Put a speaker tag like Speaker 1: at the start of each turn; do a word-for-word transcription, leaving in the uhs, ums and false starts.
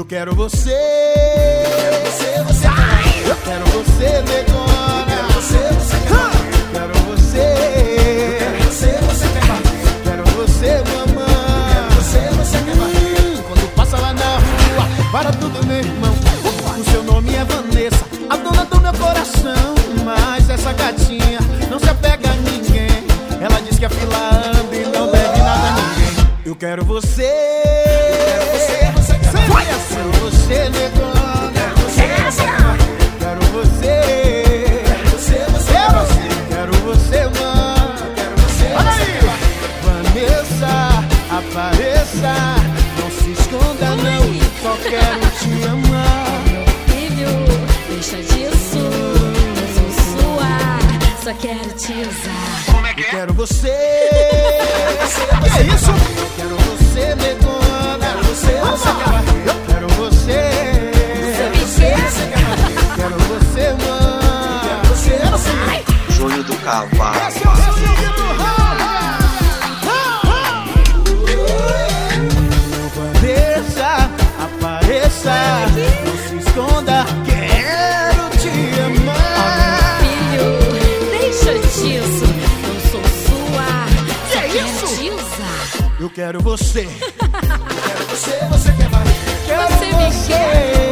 Speaker 1: Eu quero você. Eu quero você, você quer. Eu quero você, negona. Eu quero você, você quer. Eu quero você. Eu quero você, você quer. Quero você, mamãe. Eu quero você, você quer. Quando passa lá na rua, para tudo, meu irmão. O seu nome é Vanessa, a dona do meu coração. Mas essa gatinha não se apega a ninguém. Ela diz que a fila anda e não deve nada a ninguém. Eu quero você. Eu quero você, você quer. Vai assim. Quero você, negona. Quero você, você quer. Quero você. Quero você, você quer. Quero você, mãe. Quero você, olha aí. Vanessa, apareça. Não se esconda, não. Só quero te amar.
Speaker 2: Filho, deixa disso. Eu sou sua. Só quero te usar.
Speaker 1: Como é que é? Eu quero você. Que é isso? Eu quero você, negona. Quero você, você quer. Eu quero você.
Speaker 2: Você me quer?
Speaker 1: Quero você, mãe. Quero você, você.
Speaker 3: Júnior do Cavalo.
Speaker 1: Esse é o seu filho do Vanessa, apareça. Não se esconda. Quero te amar.
Speaker 2: Filho, deixa disso. Eu sou sua. Só
Speaker 1: Que é
Speaker 2: quero
Speaker 1: isso?
Speaker 2: te usar.
Speaker 1: Eu quero você. Eu quero você, você quer mais. Quero
Speaker 2: Você me quer?